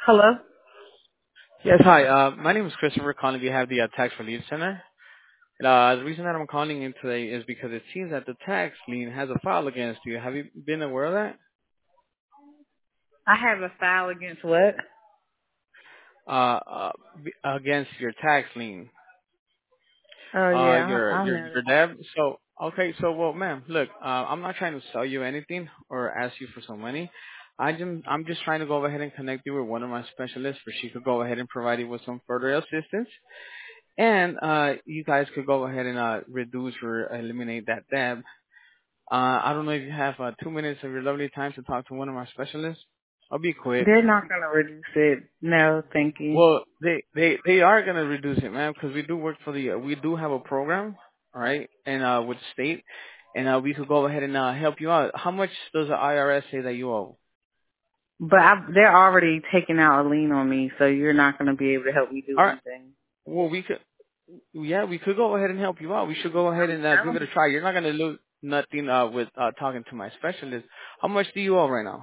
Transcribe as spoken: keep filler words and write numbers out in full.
Hello? Yes, hi. Uh, my name is Christopher calling. We have the uh, Tax Relief Center. Uh, the reason that I'm calling in today is because it seems that the tax lien has a file against you. Have you been aware of that? I have a file against what? Uh, uh, b- against your tax lien, Oh uh, yeah, I, your I your know your that. debt. So, okay, so well, ma'am, look, uh, I'm not trying to sell you anything or ask you for some money. I just, I'm just trying to go ahead and connect you with one of my specialists, where she could go ahead and provide you with some further assistance. And uh, you guys could go ahead and uh, reduce or eliminate that debt. Uh, I don't know if you have uh, two minutes of your lovely time to talk to one of our specialists. I'll be quick. They're not gonna reduce it. No, thank you. Well, they they they are gonna reduce it, man, because we do work for the uh, we do have a program, all right, and uh with the state, and uh we could go ahead and uh help you out. How much does the I R S say that you owe? But I, they're already taking out a lien on me, so you're not gonna be able to help me do All right. anything. Well, we could, yeah, we could go ahead and help you out. We should go ahead I'm and uh, give telling it a you. try. You're not gonna lose nothing uh with uh talking to my specialist. How much do you owe right now?